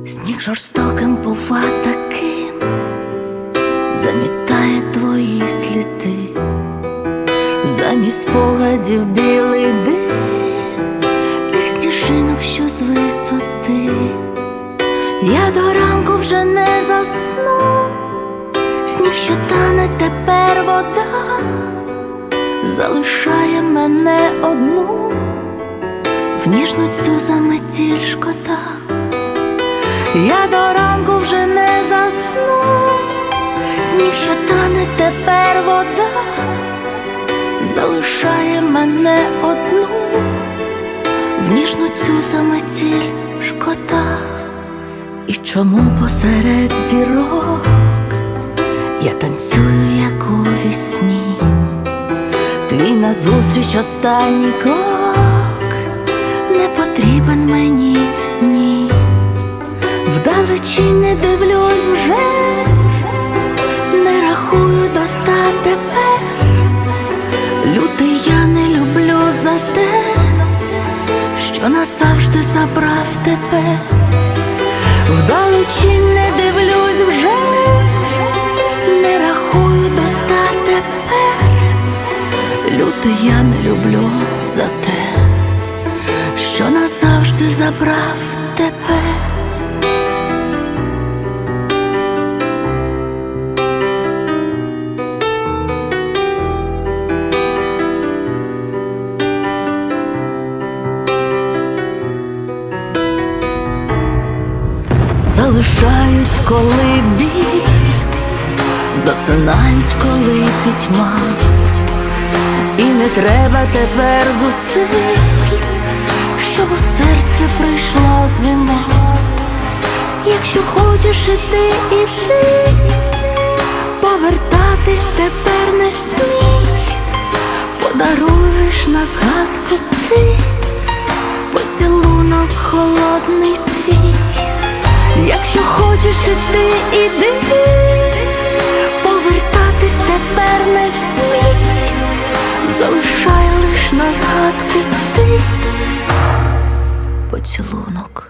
Сніг жорстоким бува таким, замітає твої сліди, замість спогадів білий дим тих сніжинок, що з висоти. Я до ранку вже не засну, сніг, що тане, тепер вода, залишає мене одну, в ніжну цю заметіль шкода. Я до ранку вже не засну, сніг, що тане, тепер вода, залишає мене одну, в ніжну цю заметіль шкода. І чому посеред зірок я танцюю, як у вісні? Твій назустріч останній крок не потрібен мені, ні. Вдалечі не дивлюсь вже, не рахую до 100 тепер. Лютий я не люблю за те, що назавжди забрав тебе. Вдалечі не дивлюсь вже, не рахую до 100 тепер. Лютий я не люблю за те, що назавжди забрав тебе. Залишають, коли біль, засинають, коли пітьма. І не треба тепер зусиль, щоб у серце прийшла зима. Якщо хочеш іти, іди, повертатись тепер не смій. Подаруй лиш на згадку ти поцілунок холодний свій. Якщо хочеш іти, іди, повертатись тепер не смій. Залишай лиш на згадку ти поцілунок